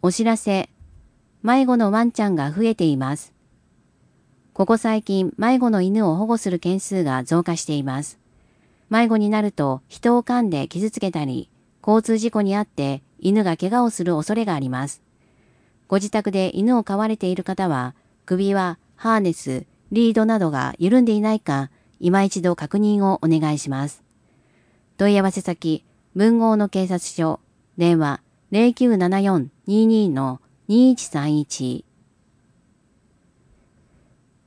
お知らせ。迷子のワンちゃんが増えています。ここ最近、迷子の犬を保護する件数が増加しています。迷子になると人を噛んで傷つけたり、交通事故に遭って犬が怪我をする恐れがあります。ご自宅で犬を飼われている方は、首はハーネス、リードなどが緩んでいないか、今一度確認をお願いします。問い合わせ先、文豪の警察署、電話0974-22-2131